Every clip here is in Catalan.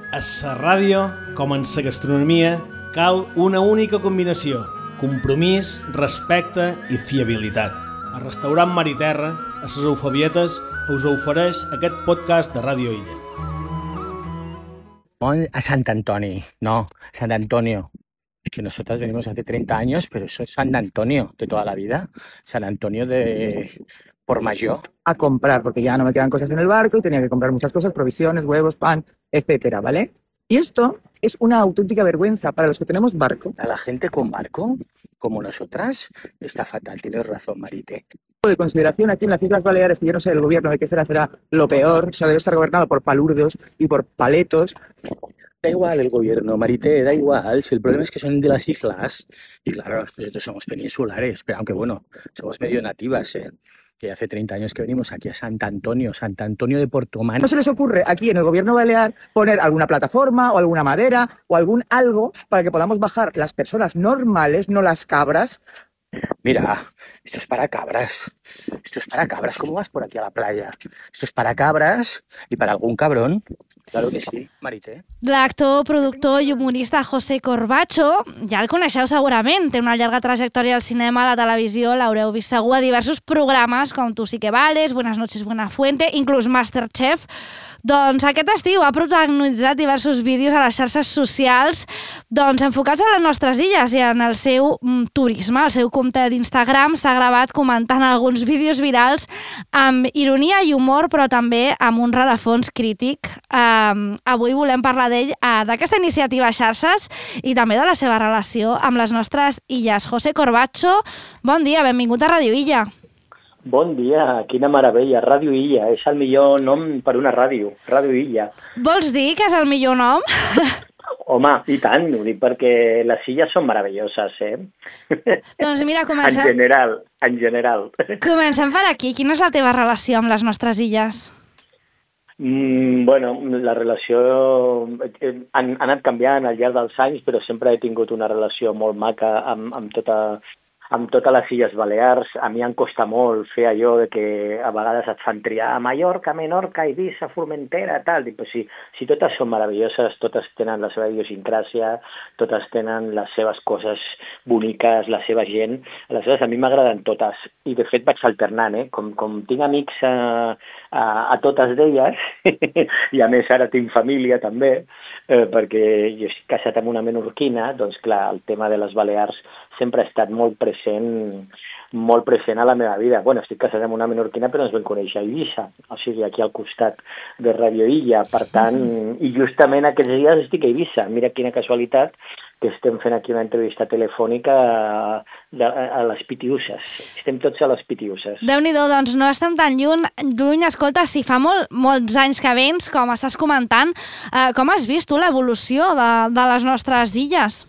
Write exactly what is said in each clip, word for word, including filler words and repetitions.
A la ràdio, com en la gastronomia, cal una única combinació: compromís, respecte i fiabilitat. El restaurant Mar i Terra, a les Eufebietes, us ofereix aquest podcast de Ràdio Illa. A Sant Antoni, no, Sant Antonio. Que nosotros venimos hace treinta años, pero eso es San Antonio de toda la vida. San Antonio de Portmajor. A comprar, porque ya no me quedan cosas en el barco y tenía que comprar muchas cosas, provisiones, huevos, pan, etcétera, ¿vale? Y esto es una auténtica vergüenza para los que tenemos barco. A la gente con barco, como nosotras, está fatal. Tienes razón, Marite. De consideración aquí en las Islas Baleares, que yo no sé el gobierno de qué será, será lo peor, o sea, debe estar gobernado por palurdos y por paletos. Da igual el gobierno, Marite, da igual. Si el problema es que son de las islas, y claro, nosotros somos peninsulares, pero aunque bueno, somos medio nativas, ¿eh? Que hace treinta años que venimos aquí a Sant Antonio, Sant Antonio de Portomán. ¿No se les ocurre aquí en el gobierno balear poner alguna plataforma o alguna madera o algún algo para que podamos bajar las personas normales, no las cabras? Mira, esto es para cabras. Esto es para cabras. ¿Cómo vas por aquí a la playa? Esto es para cabras y para algún cabrón. Claro que sí, Marité. L'actor, productor i humorista José Corbacho, ja el coneixeu segurament, té una llarga trajectòria al cinema, a la televisió, l'haureu vist segur a diversos programes com Tu sí que vales, Buenas noches Buenafuente, inclús Masterchef. Doncs aquest estiu ha protagonitzat diversos vídeos a les xarxes socials doncs, enfocats a les nostres illes i en el seu mm, turisme. El seu compte d'Instagram s'ha gravat comentant alguns vídeos virals amb ironia i humor, però també amb un rerefons crític. Um, avui volem parlar d'ell, uh, d'aquesta iniciativa a xarxes i també de la seva relació amb les nostres illes. José Corbacho, bon dia, benvingut a Ràdio Illa. Bon dia, quina meravella, Ràdio Illa, és el millor nom per una ràdio, Ràdio Illa. Vols dir que és el millor nom? Home, i tant, ho dic perquè les illes són meravelloses, eh? Doncs mira, comencem... En general, en general. Comencem per aquí, quina és la teva relació amb les nostres illes? Mm, bueno, la relació eh, han, ha anat canviant al llarg dels anys, però sempre he tingut una relació molt maca amb, amb tota... amb totes les Illes Balears. A mi em costa molt fer allò de que a vegades et fan triar Mallorca, Menorca, Eivissa, Formentera, tal. Dic, però si, si totes són meravelloses, totes tenen la seva idiosincràsia, totes tenen les seves coses boniques, la seva gent. Aleshores, a mi m'agraden totes. I, de fet, vaig alternant, eh? Com, com tinc amics a, a, a totes d'elles, i a més ara tinc família també, eh, perquè jo estic casat amb una menorquina, doncs clar, el tema de les Balears sempre ha estat molt present molt present a la meva vida. Bueno, estic casat amb una menorquina, però ens vam conèixer a Eivissa, o sigui, aquí al costat de Ràdio Illa. Per tant, i justament aquests dies estic a Eivissa. Mira quina casualitat que estem fent aquí una entrevista telefònica a, a les Pitiuses. Estem tots a les Pitiuses. Déu-n'hi-do, doncs no estem tan lluny. lluny. Escolta, si fa molt, molts anys que vens, com estàs comentant, eh, com has vist tu l'evolució de, de les nostres illes?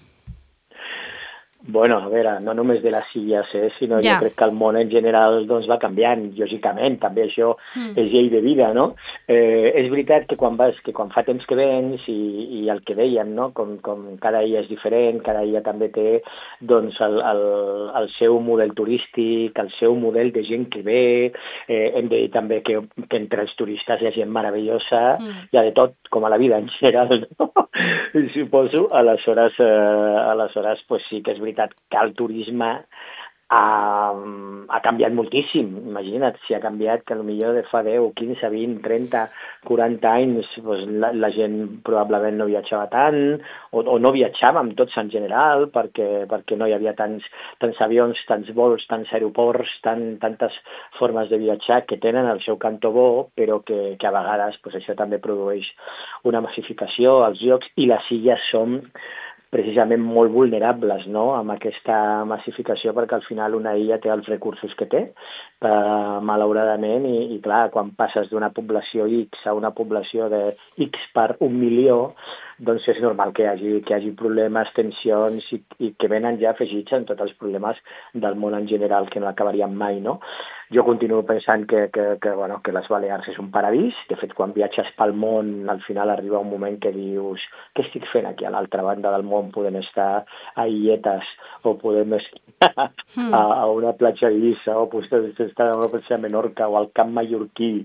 Bueno, a veure, no només de les illes, eh, sinó ja. Jo crec que el món en general doncs, va canviant, lògicament, també això mm. és llei de vida, no? Eh, és veritat que quan vas, que quan fa temps que vens i, i el que dèiem, no? Com, com cada illa és diferent, cada illa també té doncs, el, el, el seu model turístic, el seu model de gent que ve, eh, hem de dir també que, que entre els turistes hi ha gent meravellosa, mm. hi ha de tot, com a la vida en general, no? Suposo, aleshores, eh, aleshores pues sí que és veritat que el turisme ha, ha canviat moltíssim. Imagina't si ha canviat que potser de fa deu, quinze, vint, trenta, quaranta anys doncs la, la gent probablement no viatjava tant o, o no viatjàvem tots en general perquè, perquè no hi havia tants, tants avions, tants vols, tants aeroports, tant, tantes formes de viatjar que tenen el seu cantó bo, però que, que a vegades doncs, això també produeix una massificació als llocs i les illes són precisament molt vulnerables, no?, amb aquesta massificació, perquè al final una illa té els recursos que té, eh, malauradament, i, i clar, quan passes d'una població X a una població de X per un milió, doncs és normal que hi hagi, que hi hagi problemes, tensions, i, i que venen ja afegits en tots els problemes del món en general, que no acabarien mai, no? Jo continuo pensant que, que, que, bueno, que les Balears és un paradís. De fet, quan viatges pel món, al final arriba un moment que dius què estic fent aquí a l'altra banda del món? Podem estar a Illetes o podem estar a, a una platja d'Eivissa o podem estar a una platja de Menorca o al Camp Mallorquí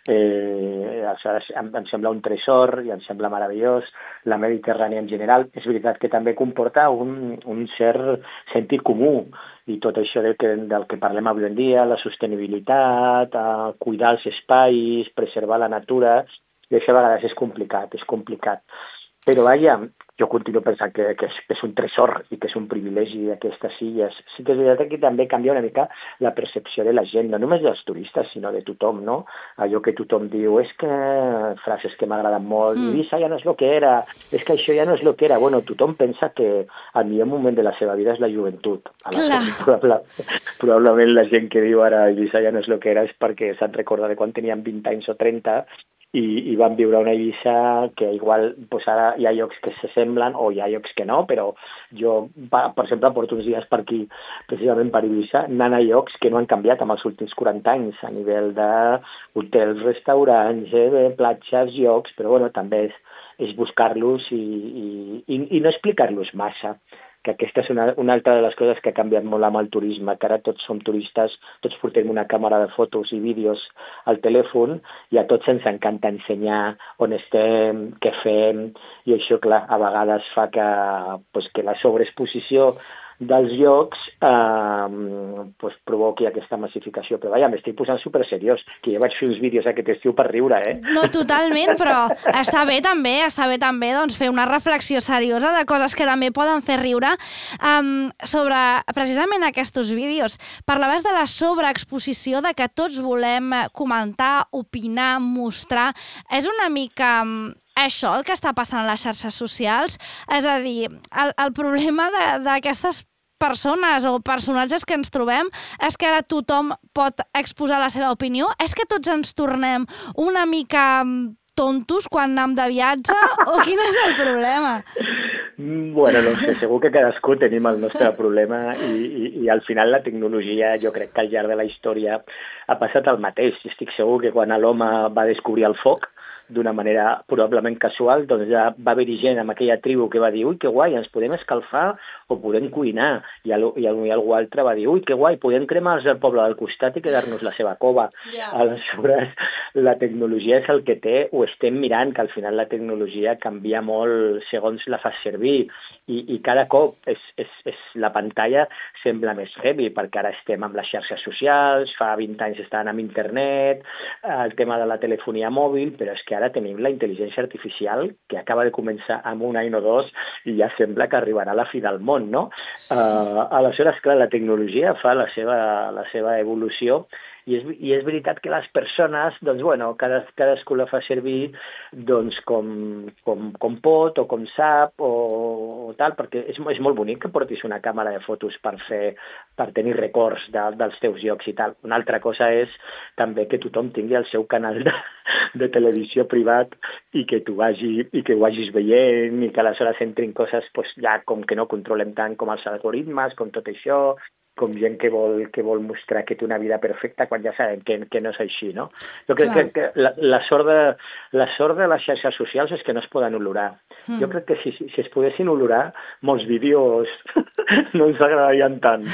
Eh, aleshores, em, em sembla un tresor i em sembla meravellós. La Mediterrània en general és veritat que també comporta un, un cert sentit comú i tot això del que, del que parlem avui en dia, la sostenibilitat, eh, cuidar els espais, preservar la natura, i això a vegades és complicat, és complicat. Però vaja, jo continuo pensant que, que, és, que és un tresor i que és un privilegi aquestes illes. Sí que és veritat que també canvia una mica la percepció de la gent, no només dels turistes, sinó de tothom, no? Allò que tothom diu, és que frases que m'agraden molt, mm. Ibiza ja no és el que era, és que això ja no és el que era. Bueno, tothom pensa que el millor moment de la seva vida és la joventut. Probable, probablement la gent que diu ara Ibiza ja no és el que era és perquè se'n recorda de quan tenien vint anys o trenta i, i van viure una Eivissa que igual pues ara hi ha llocs que s'assemblen o hi ha llocs que no, però jo, per exemple, porto uns dies per aquí, precisament per Eivissa, anant a llocs que no han canviat amb els últims quaranta anys, a nivell d'hotels, restaurants, eh, platges, llocs, però bueno, també és, és buscar-los i, i, i, i no explicar-los massa, que aquesta és una, una altra de les coses que ha canviat molt amb el turisme, que ara tots som turistes, tots portem una càmera de fotos i vídeos al telèfon i a tots ens encanta ensenyar on estem, què fem, i això, clar, a vegades fa que, pues, que la sobreexposició dels llocs eh, pues, provoqui aquesta massificació. Però vaja, m'estic posant super seriós, que ja vaig fer uns vídeos aquest estiu per riure, eh? No, totalment, però està bé també, està bé també doncs, fer una reflexió seriosa de coses que també poden fer riure. Um, sobre precisament aquests vídeos, parlaves de la sobreexposició, de que tots volem comentar, opinar, mostrar. És una mica això el que està passant a les xarxes socials? És a dir, el, el problema d'aquestes persones o personatges que ens trobem és que ara tothom pot exposar la seva opinió? És que tots ens tornem una mica tontos quan anem de viatge? O quin és el problema? Bueno, no sé, segur que cadascú tenim el nostre problema i, i, i al final la tecnologia, jo crec que al llarg de la història ha passat el mateix. Estic segur que quan l'home va descobrir el foc, d'una manera probablement casual, doncs ja va haver-hi gent amb aquella tribu que va dir ui, que guai, ens podem escalfar o podem cuinar. I, al, i, i algú altre va dir ui, que guai, podem cremar el poble del costat i quedar-nos la seva cova. Yeah. Aleshores, la tecnologia és el que té, ho estem mirant, que al final la tecnologia canvia molt segons la fas servir i, i cada cop és, és, és, la pantalla sembla més heavy, perquè ara estem amb les xarxes socials, fa vint anys estàvem amb internet, el tema de la telefonia mòbil, però és que ara tenim la intel·ligència artificial que acaba de començar amb un any o dos i ja sembla que arribarà a la fi del món, no? Sí. Uh, aleshores, clar, la tecnologia fa la seva, la seva evolució i és, i és veritat que les persones, doncs, bueno, cada, cadascú la fa servir doncs, com, com, com pot o com sap o, o tal, perquè és, és molt bonic que portis una càmera de fotos per fer, per tenir records de, dels teus llocs i tal. Una altra cosa és també que tothom tingui el seu canal de, de televisió privat i que tu vagi, i que ho vagis veient i que aleshores entrin coses pues, ja com que no controlem tant com els algoritmes, com tot això, com gent que vol, que vol mostrar que té una vida perfecta quan ja sabem que, que no és així, no? Jo crec Clar. que, que la, la, sort de, la sort de les xarxes socials és que no es poden olorar. Mm. Jo crec que si, si es poguessin olorar, molts vídeos no ens agradarien tant.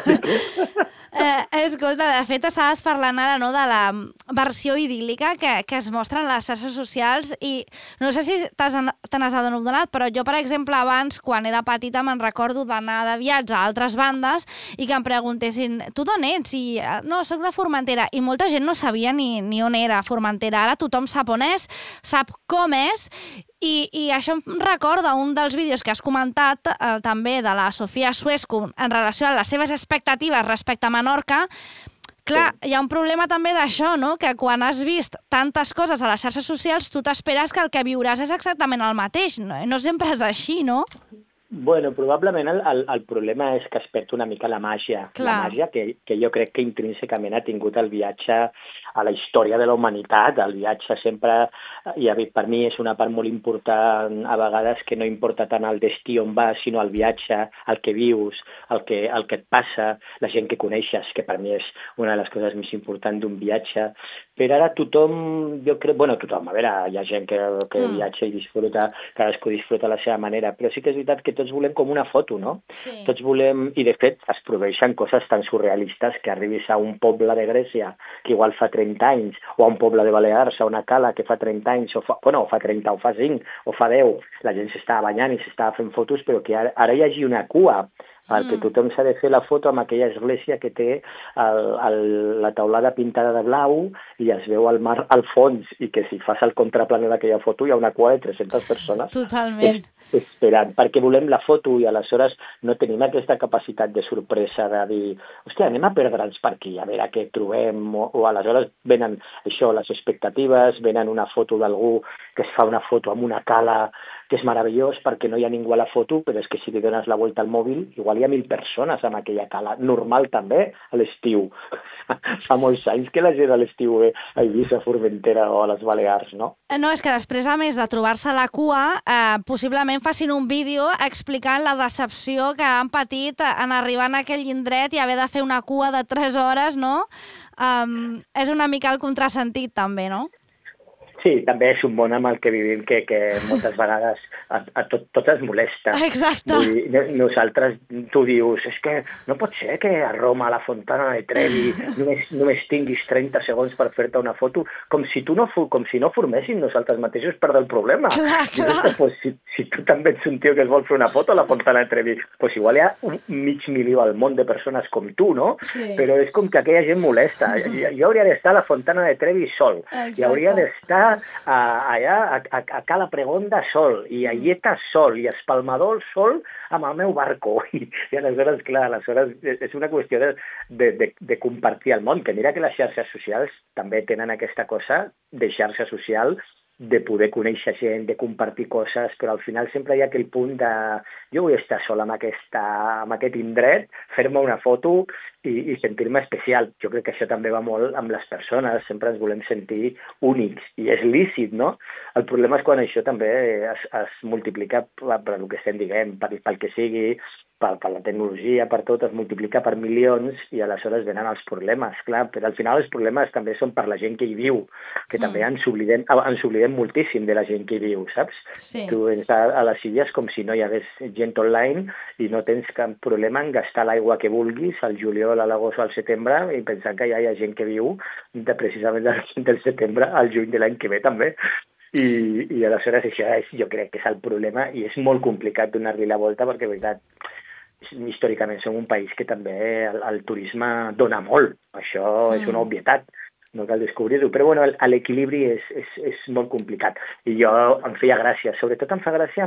Eh, escolta, de fet, estaves parlant ara no, de la versió idíl·lica que, que es mostra en les xarxes socials i no sé si te n'has adonat, però jo, per exemple, abans, quan era petita, me'n recordo d'anar de viatge a altres bandes i que em preguntessin, tu d'on ets? I, no, soc de Formentera. I molta gent no sabia ni, ni on era Formentera. Ara tothom sap on és, sap com és. I, I això em recorda un dels vídeos que has comentat eh, també de la Sofia Suescu en relació a les seves expectatives respecte a Menorca. Clar, hi ha un problema també d'això, no? Que quan has vist tantes coses a les xarxes socials tu t'esperes que el que viuràs és exactament el mateix. No, no sempre és així, no? Bueno, probablement el, el, el problema és que es perd una mica la màgia. Clar. La màgia que, que jo crec que intrínsecament ha tingut el viatge a la història de la humanitat. El viatge sempre, i per mi és una part molt important, a vegades que no importa tant el destí on vas, sinó el viatge, el que vius, el que, el que et passa, la gent que coneixes, que per mi és una de les coses més importants d'un viatge. Però ara tothom, jo crec, bueno, tothom, a veure, hi ha gent que, que mm. viatja i disfruta, cadascú disfruta a la seva manera, però sí que és veritat que tots volem com una foto, no? Sí. Tots volem, i de fet es produeixen coses tan surrealistes que arribis a un poble de Grècia que igual fa trenta anys, o a un poble de Balears, a una cala que fa trenta anys, o fa, bueno, o fa trenta, o fa cinc, o fa deu, la gent s'estava banyant i s'estava fent fotos, però que ara, ara hi hagi una cua perquè tothom s'ha de fer la foto amb aquella església que té el, el, la taulada pintada de blau i es veu el mar al fons, i que si fas el contraplano d'aquella foto hi ha una cua de tres-centes persones Totalment. es, esperant, perquè volem la foto i aleshores no tenim aquesta capacitat de sorpresa de dir, hòstia, anem a perdre'ns per aquí, a veure què trobem, o, o aleshores venen això, les expectatives, venen una foto d'algú que es fa una foto amb una cala que és meravellós perquè no hi ha ningú a la foto, però és que si li dones la volta al mòbil, igual hi ha mil persones en aquella cala. Normal també a l'estiu. Fa molts anys que la gent a l'estiu ve a Eivissa, a Formentera o a les Balears, no? No, és que després, a més de trobar-se la cua, eh, possiblement facin un vídeo explicant la decepció que han patit en arribar a aquell indret i haver de fer una cua de tres hores, no? Um, és una mica el contrasentit, també, no? Sí, també és un món amb el que vivim que, que moltes vegades a, a tot, tot es molesta. Exacte. Vull dir, nosaltres, tu dius, és que no pot ser que a Roma, a la Fontana de Trevi, només, només tinguis trenta segons per fer-te una foto, com si tu no, com si no forméssim nosaltres mateixos per del problema. Clar, clar. Dius, pues, si, si tu també ets un tio que es vol fer una foto a la Fontana de Trevi, pues igual hi ha un mig milió al món de persones com tu, no? Sí. Però és com que aquella gent molesta. Jo, jo hauria d'estar a la Fontana de Trevi sol. Exacte. I hauria d'estar a, allà a, a, a Cala Pregonda sol, i a Illeta sol, i a Espalmador sol amb el meu barco. I, i aleshores, clar, aleshores és una qüestió de, de, de, de compartir el món, que mira que les xarxes socials també tenen aquesta cosa de xarxa social, de poder conèixer gent, de compartir coses, però al final sempre hi ha aquell punt de jo vull estar sol amb, aquesta, amb aquest indret, fer-me una foto i, i sentir-me especial. Jo crec que això també va molt amb les persones, sempre ens volem sentir únics, i és lícit, no? El problema és quan això també es, es multiplica per, per el que estem dient, per, pel que sigui, per, per la tecnologia, per tot, es multiplica per milions i aleshores venen els problemes, clar, però al final els problemes també són per la gent que hi viu, que mm. també ens oblidem, ens oblidem moltíssim de la gent que hi viu, saps? Sí. Tu ets a, a les illes com si no hi hagués gent online i no tens cap problema en gastar l'aigua que vulguis al juliol, a l'agost o al setembre i pensant que ja hi ha gent que viu de, precisament del setembre al juny de l'any que ve també. I, i aleshores això és, jo crec que és el problema i és molt complicat donar-li la volta perquè, de veritat, històricament som un país que també el, el turisme dona molt. Això mm. és una obvietat. No cal descobrir-ho, però bueno, l'equilibri és, és, és molt complicat. I jo em feia gràcia, sobretot em fa gràcia,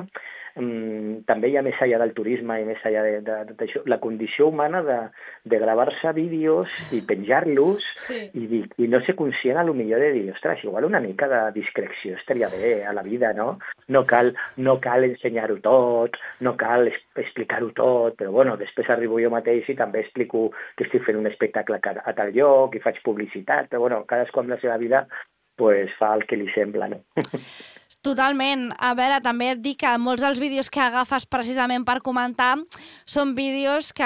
um, també ja més enllà del turisme i més enllà de, de, de, de la condició humana de, de gravar-se vídeos i penjar-los sí. i, dir, i no ser conscient a lo millor de dir, ostres, igual una mica de discreció estaria bé a la vida, no? No cal, no cal ensenyar-ho tot, no cal es, explicar-ho tot, però bueno, després arribo jo mateix i també explico que estic fent un espectacle a, a tal lloc i faig publicitat, però bueno, bueno, cadascú amb la seva vida pues, fa el que li sembla, no? Totalment. A veure, també et dic que molts dels vídeos que agafes precisament per comentar són vídeos que,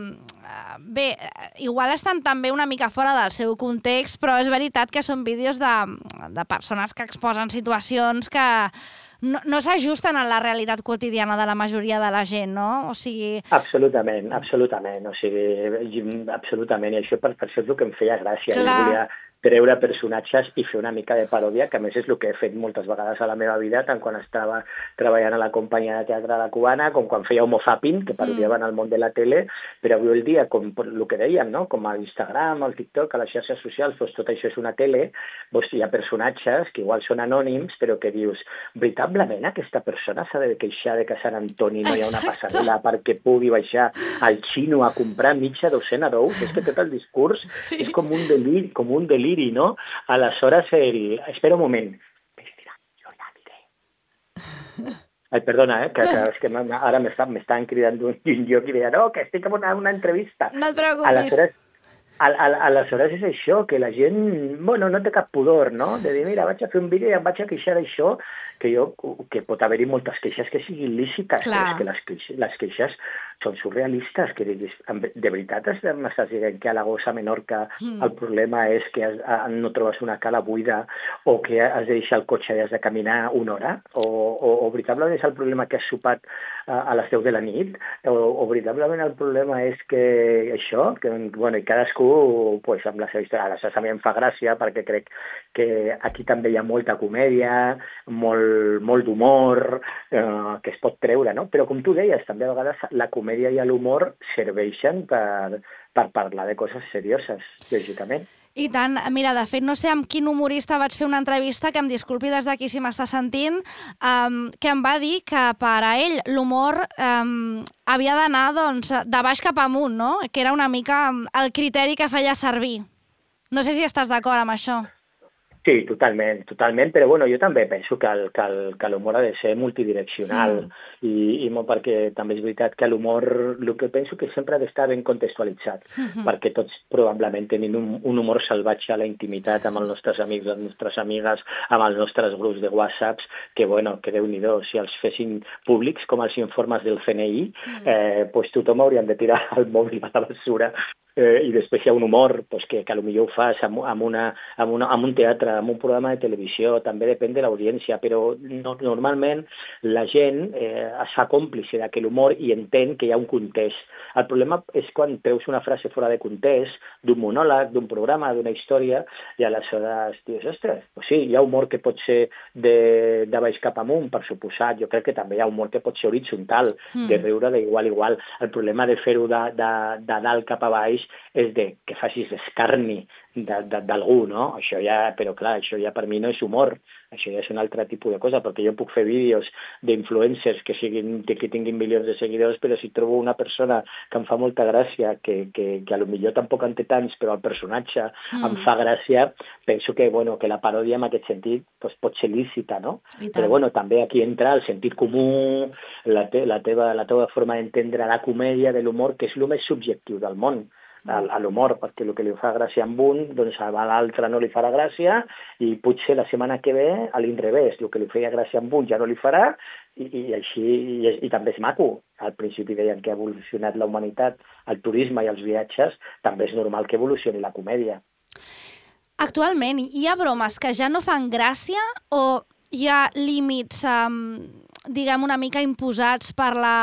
bé, igual estan també una mica fora del seu context, però és veritat que són vídeos de, de persones que exposen situacions que no, no s'ajusten a la realitat quotidiana de la majoria de la gent, no? O sigui... Absolutament, absolutament. O sigui, absolutament. I això per, per això és el que em feia gràcia. Clar. Jo volia treure personatges i fer una mica de paròdia, que a més és el que he fet moltes vegades a la meva vida, tant quan estava treballant a la companyia de teatre La Cubana, com quan feia Homo Zapping, que parodiaven mm. el món de la tele, però avui el dia, com el que dèiem, no? Com a l'Instagram, al TikTok, a les xarxes socials, doncs tot això és una tele, doncs hi ha personatges que igual són anònims, però que dius, veritablement aquesta persona s'ha de queixar de que a Sant Antoni no hi ha una passarel·la perquè pugui baixar al xino a comprar mitja docena d'ous? És que tot el discurs sí. és com un deliri, com un deliri, no? Aleshores, el... espera un moment. Mira, jo la diré. Ai, perdona, eh, que, que, és que ara m'estan cridant d'un lloc i deia, no, que estic en una, una entrevista. No et preocupis. Aleshores, al, al, aleshores és això, que la gent, bueno, no té cap pudor, no? De dir, mira, vaig a fer un vídeo i em vaig a queixar d'això, que jo, que pot haver-hi moltes queixes que siguin lícites, però és que les queixes, les queixes són surrealistes, que diguis, de veritat m'estàs dient que a la Gossa Menorca mm. el problema és que has, no trobes una cala buida o que has de deixar el cotxe i has de caminar una hora, o, o, o veritablement és el problema que has sopat a, a les deu de la nit, o, o veritablement el problema és que això, que bueno, i cadascú pues, amb la seva història, ara a mi em fa gràcia perquè crec que aquí també hi ha molta comèdia, molt, molt d'humor, eh, que es pot treure, no? Però com tu deies, també a vegades la comèdia i l'humor serveixen per, per parlar de coses serioses, lògicament. I tant. Mira, de fet, no sé amb quin humorista vaig fer una entrevista, que em disculpi des d'aquí si m'està sentint, um, que em va dir que per a ell l'humor um, havia d'anar doncs, de baix cap amunt, no? Que era una mica el criteri que feia servir. No sé si estàs d'acord amb això. Sí, totalment, totalment, però bueno, jo també penso que, el, que, el, que l'humor ha de ser multidireccional mm. i, i molt perquè també és veritat que l'humor, el que penso que sempre ha d'estar ben contextualitzat, mm-hmm. perquè tots probablement tenim un, un humor salvatge a la intimitat amb els nostres amics, les nostres amigues, amb els nostres grups de WhatsApps, que bueno, que Déu-n'hi-do, si els fessin públics com els informes del C N I, mm. eh, pues tothom hauríem de tirar el mòbil a la basura. Eh, i després hi ha un humor pues, que, que potser ho fas amb, amb, una, amb, una, amb un teatre, amb un programa de televisió, també depèn de l'audiència, però no, normalment la gent eh, es fa còmplice de que l'humor i entén que hi ha un context. El problema és quan treus una frase fora de context, d'un monòleg, d'un programa, d'una història, i aleshores dius, ostres, pues sí, hi ha humor que pot ser de, de baix cap amunt, per suposat, jo crec que també hi ha humor que pot ser horitzontal, mm. de riure d'igual a igual. El problema de fer-ho de, de, de dalt cap a baix és de que facis escarni d'algú, no? Això ja, però clar, això ja per mi no és humor, això ja és un altre tipus de cosa, perquè jo puc fer vídeos d'influencers que, siguin, que tinguin milions de seguidors, però si trobo una persona que em fa molta gràcia, que, que, que a lo millor tampoc en té tants, però el personatge mm. em fa gràcia, penso que, bueno, que la paròdia en aquest sentit pues, pot ser lícita, no? Però bueno, també aquí entra el sentit comú, la, te, la, teva, la teva forma d'entendre la comèdia, de l'humor, que és el més subjectiu del món. A, a l'humor, perquè el que li fa gràcia amb un, doncs a l'altre no li farà gràcia i potser la setmana que ve a l'inrevés, el que li feia gràcia amb un ja no li farà i, i així, i, i també és maco. Al principi deien que ha evolucionat la humanitat, el turisme i els viatges, també és normal que evolucioni la comèdia. Actualment hi ha bromes que ja no fan gràcia o hi ha límits, um, diguem, una mica imposats per la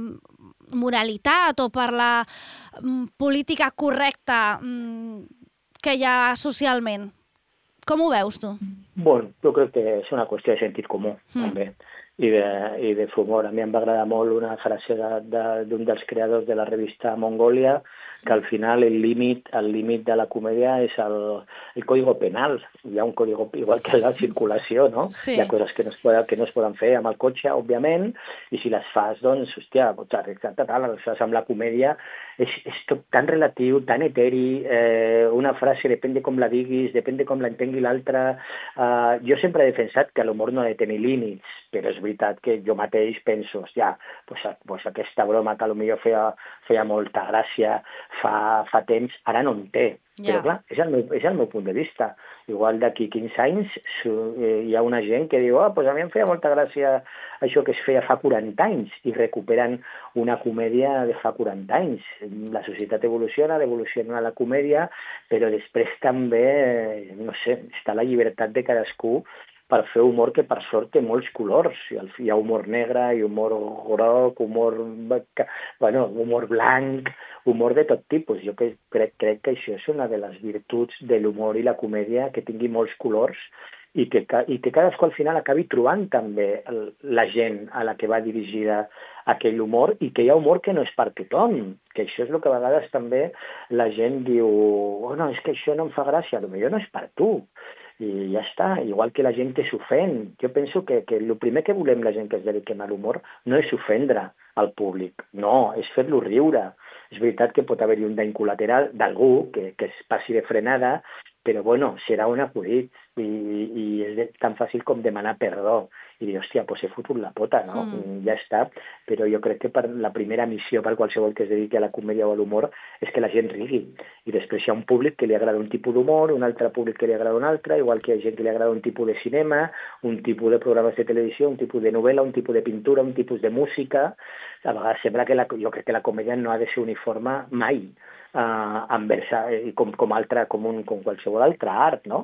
moralitat o per la mm, política correcta mm, que hi ha socialment? Com ho veus, tu? Bueno, jo crec que és una qüestió de sentit comú, mm. també, i de, i de humor. A mi em va agradar molt una frase d'un de, de, dels creadors de la revista Mongolia, que al final el límit el límit de la comèdia és el, el código penal. Hi ha un código igual que la circulació, no? Sí. Hi ha coses que no, es poden, que no es poden fer amb el cotxe, òbviament, i si les fas, doncs, hòstia, aleshores amb la comèdia és, és tot tan relatiu, tan eteri, eh, una frase depèn de com la diguis, depèn de com l'entengui l'altre. Uh, jo sempre he defensat que l'humor no ha de tenir límits, però és veritat que jo mateix penso, hòstia, pues, pues aquesta broma que potser feia, feia molta gràcia fa, fa temps, ara no en té. Yeah. Però clar, és el, meu, és el meu punt de vista. Igual d'aquí quinze anys eh, hi ha una gent que diu, ah, pues a mi em feia molta gràcia això que es feia fa quaranta anys, i recuperen una comèdia de fa quaranta anys. La societat evoluciona, evoluciona la comèdia, però després també, no sé, està la llibertat de cadascú per fer humor que per sort té molts colors. Hi ha humor negre, hi ha humor groc, humor, bueno, humor blanc, humor de tot tipus. Jo crec, crec que això és una de les virtuts de l'humor i la comèdia, que tingui molts colors i que, i que cadascú al final acabi trobant també la gent a la que va dirigida aquell humor, i que hi ha humor que no és per tothom, que això és el que a vegades també la gent diu, oh, no, és que això no em fa gràcia, potser no és per tu. I ja està, igual que la gent que s'ofèn. Jo penso que, que el primer que volem la gent que es dediquem a l'humor no és ofendre al públic, no, és fer-lo riure. És veritat que pot haver-hi un dany col·lateral d'algú que, que es passi de frenada, però bueno, serà un acudit i, i és tan fàcil com demanar perdó i dir, hòstia, pues he fotut la pota, no? Mm. Ja està, però jo crec que per la primera missió per qualsevol que es dediqui a la comèdia o a l'humor és que la gent rigui, i després hi ha un públic que li agrada un tipus d'humor, un altre públic que li agrada un altre, igual que hi ha gent que li agrada un tipus de cinema, un tipus de programes de televisió, un tipus de novel·la, un tipus de pintura, un tipus de música. A vegades sembla que la, jo crec que la comèdia no ha de ser uniforme mai, Uh, envers, uh, com, com, altra, com, un, com qualsevol altre art, no?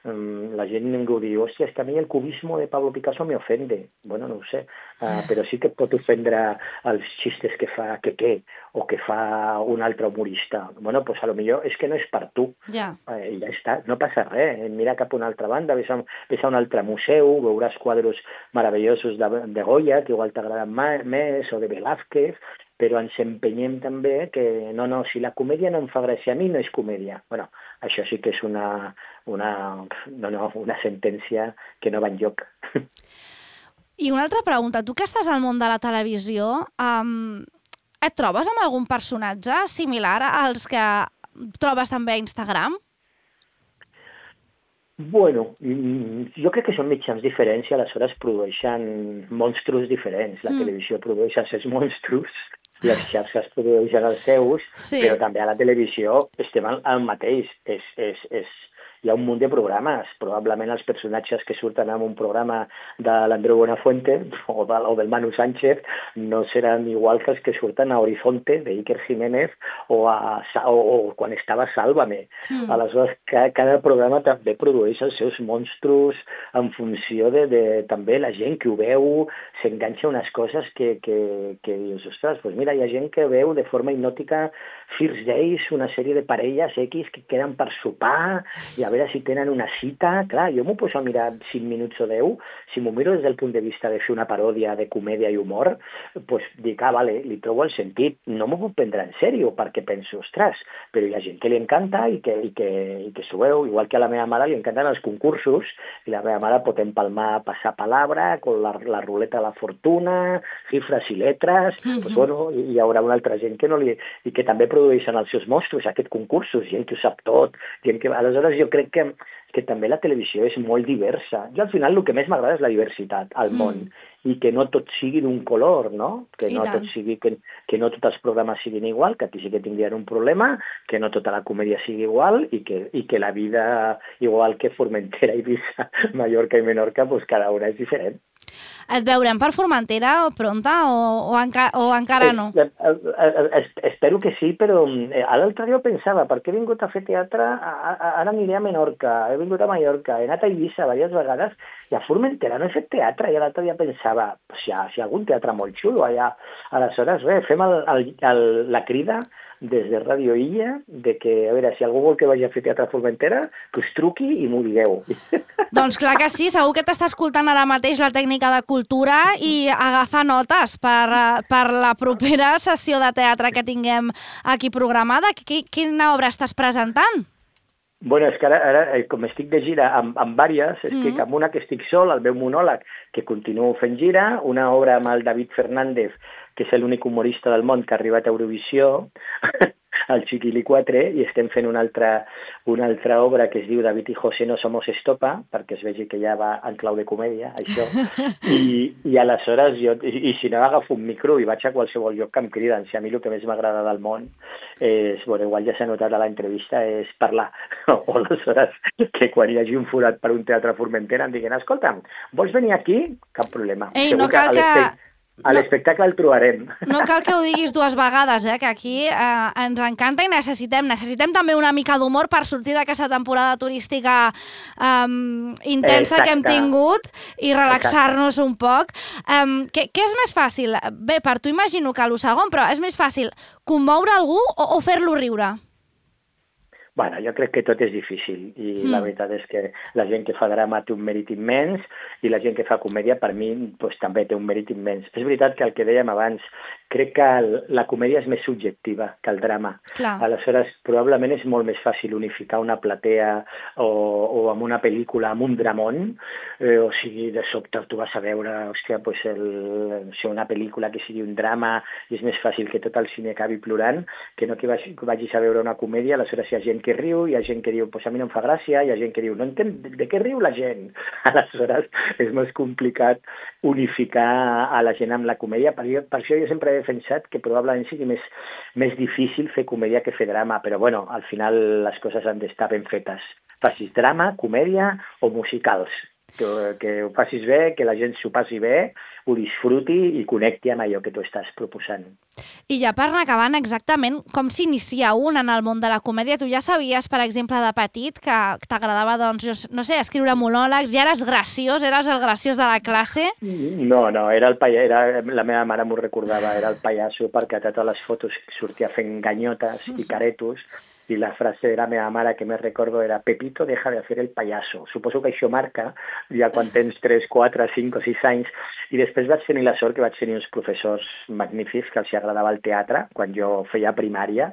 la gent ningú diu, hòstia, és que a mi el cubismo de Pablo Picasso me ofende. Bueno, no ho sé, uh, però sí que et pot ofendre els xistes que fa Quequé o que fa un altre humorista. Bueno, pues a lo millor és que no és per tu. Ja. Eh, I ja està, no passa res. Mira cap a una altra banda, ves a, ves a un altre museu, veuràs quadros meravellosos de, de Goya, que igual t'agraden més, o de Velázquez, però ens empenyem també que no, no, si la comèdia no em fa gràcia a mi, no és comèdia. Bueno, això sí que és una, una, no, no, una sentència que no va enlloc. I una altra pregunta, tu que estàs al món de la televisió, um, et trobes amb algun personatge similar als que trobes també a Instagram? Bueno, jo crec que són mitjans diferents i aleshores produeixen monstruos diferents. La mm. televisió produeix els seus monstruos, les xarxes produeixen els seus, sí. Però també a la televisió estem al, al mateix. És, és, és, hi ha un munt de programes. Probablement els personatges que surten en un programa de l'Andreu Buenafuente o, de, o del Manu Sánchez no seran igual que els que surten a Horizonte, de Iker Jiménez, o, a, o, o quan estava Sálvame. Mm. Aleshores, cada, cada programa també produeix els seus monstruos en funció de, de també la gent que ho veu, s'enganxa unes coses que, que, que dius, ostres, doncs mira, hi ha gent que veu de forma hipnòtica First Days, una sèrie de parelles X que queden per sopar i a veure si tenen una cita. Clar, jo m'ho poso a mirar cinc minuts o deu, si m'ho miro des del punt de vista de fer una paròdia de comèdia i humor, doncs dic, ah, vale, li trobo el sentit. No m'ho puc prendre en sèrio, perquè penso, ostres, però hi ha gent que li encanta i que, i que, i que s'ho veu, igual que a la meva mare li encanten els concursos, i la meva mare pot empalmar passar palabra, con la, la ruleta de la fortuna, xifres i letres, mm-hmm. Doncs bueno, hi haurà una altra gent que no li... i que també produeixen els seus monstruos, aquests concursos, gent que ho sap tot, gent que... Aleshores jo crec que, que també la televisió és molt diversa. Jo al final el que més m'agrada és la diversitat al mm. món, i que no tot sigui d'un color, no? Que no, tot sigui, que, que no tots els programes siguin igual, que aquí sí que tindrien un problema, que no tota la comèdia sigui igual i que, i que la vida, igual que Formentera, Eivissa, Mallorca i Menorca, pues cada una és diferent. Et veurem per Formentera o pronta o, o, enca o encara no? Eh, eh, eh, espero que sí, però eh, l'altre dia pensava, per què he vingut a fer teatre, ara aniré a Menorca, he vingut a Mallorca, he anat a Eivissa diverses vegades, i a Formentera no he fet teatre, i l'altre dia pensava, si hi ha, si hi ha algun teatre molt xulo allà, aleshores, bé, fem el, el, el, la crida des de Radio Illa, de que, a veure, si algú vol que vagi a fer teatre a Formentera, que us truqui i m'ho digueu. Doncs clar que sí, segur que t'està escoltant ara mateix la tècnica de cultura i agafa notes per, per la propera sessió de teatre que tinguem aquí programada. Quina obra estàs presentant? Bueno, és que ara, ara com estic de gira amb, amb vàries, estic mm. amb una que estic sol, el meu monòleg, que continuo fent gira, una obra amb el David Fernández, que és l'únic humorista del món que ha arribat a Eurovisió, al Chiquilicuatre, i estem fent una altra, una altra obra que es diu David i José no somos estopa, perquè es vegi que ja va en clau de comèdia, això, i, i aleshores jo, i, i si no agafo un micro i vaig a qualsevol lloc que em criden, si a mi el que més m'agrada del món és, bueno, igual ja s'ha notat a l'entrevista, és parlar, o aleshores que quan hi hagi un forat per un teatre a Formentera em diguin, escolta'm, vols venir aquí? Cap problema. Ei, no cal que... A l'espectacle el trobarem. No cal que ho diguis dues vegades, eh? Que aquí eh, ens encanta i necessitem. Necessitem també una mica d'humor per sortir d'aquesta temporada turística eh, intensa Exacte. que hem tingut i relaxar-nos un poc. Eh, què, què és més fàcil? Bé, per tu imagino que el segon, però és més fàcil commoure algú o, o fer-lo riure? Bueno, jo crec que tot és difícil i mm. la veritat és que la gent que fa drama té un mèrit immens i la gent que fa comèdia, per mi, pues, també té un mèrit immens. És veritat que el que dèiem abans, crec que el, la comèdia és més subjectiva que el drama. Clar. Aleshores, probablement és molt més fàcil unificar una platea o, o amb una pel·lícula, amb un dramón, eh, o sigui, de sobte tu vas a veure, hòstia, pues el, o sigui, una pel·lícula que sigui un drama i és més fàcil que tot el cine acabi plorant que no que, vagi, que vagis a veure una comèdia, aleshores hi ha gent que riu, hi ha gent que diu, pues a mi no em fa gràcia, hi ha gent que diu, no entenc de, de què riu la gent. Aleshores és més complicat unificar a la gent amb la comèdia. Per, per això jo sempre he defensat que probablement sigui més, més difícil fer comèdia que fer drama, però bueno, al final les coses han d'estar ben fetes. Facis drama, comèdia o musicals. que, que ho facis bé, que la gent s'ho passi bé, ho disfruti i connecti amb allò que tu estàs proposant. I ja per anar acabant, exactament com s'inicia un en el món de la comèdia? Tu ja sabies, per exemple, de petit, que t'agradava, doncs, no sé, escriure monòlegs, ja eres graciós, eres el graciós de la classe? No, no, era el paia, era, la meva mare m'ho recordava, era el pallasso, perquè a totes les fotos sortia fent ganyotes i caretos, i la frase de la meva mare que més recordo era Pepito, deja de hacer el payaso. Suposo que això marca ja quan tens tres, quatre, cinc o sis anys. I després vaig tenir la sort que vaig tenir uns professors magnífics que els agradava el teatre quan jo feia primària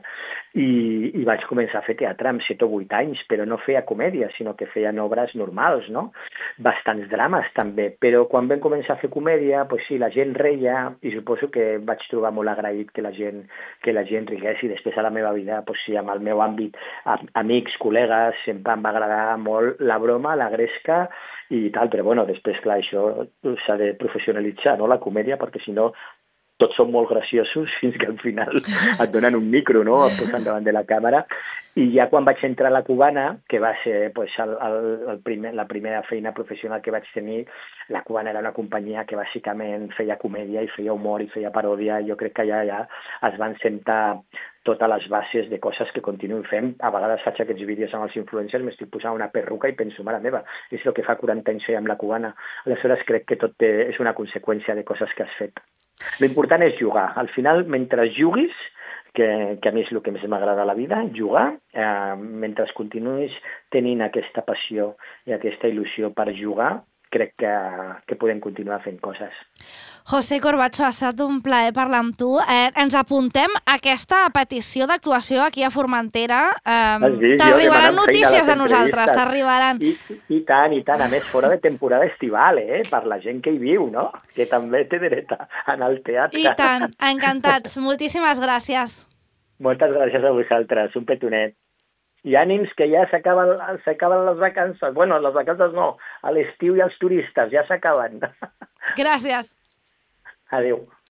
i, i vaig començar a fer teatre amb set o vuit anys, però no feia comèdia, sinó que feien obres normals, no? Bastants drames també, però quan vam començar a fer comèdia, pues sí, la gent reia i suposo que vaig trobar molt agraït que la gent, que la gent rigués i després a la meva vida, pues sí, amb el meu àmbit, amics, col·legues, sempre em va agradar molt la broma, la gresca i tal, però bueno, després, clar, això s'ha de professionalitzar, no?, la comèdia, perquè si no tots són molt graciosos fins que al final et donen un micro, no?, et posen davant de la càmera. I ja quan vaig entrar a la Cubana, que va ser pues, el, el, el primer, la primera feina professional que vaig tenir, la Cubana era una companyia que bàsicament feia comèdia i feia humor i feia paròdia. Jo crec que allà ja es van sentar totes les bases de coses que continuo fent. A vegades faig aquests vídeos amb els influencers, m'estic posant una perruca i penso, mare meva, és el que fa quaranta anys feia amb la Cubana. Aleshores crec que tot té, és una conseqüència de coses que has fet. L'important és jugar. Al final, mentre juguis, que, que a mi és el que més m'agrada a la vida, jugar, eh, mentre continuïs tenint aquesta passió i aquesta il·lusió per jugar, crec que, que podem continuar fent coses. José Corbacho, ha estat un plaer parlar amb tu. Eh, ens apuntem a aquesta petició d'actuació aquí a Formentera. Eh, t'arribaran notícies de nosaltres, t'arribaran. I, I tant, i tant. A més, fora de temporada estival, eh? Per la gent que hi viu, no? Que també té dret a anar al teatre. I tant, encantats. Moltíssimes gràcies. Moltes gràcies a vosaltres. Un petonet. I ànims que ja s'acaben s'acaben les vacances. Bueno, les vacances no, a l'estiu i els turistes ja s'acaben. Gràcies. Adéu.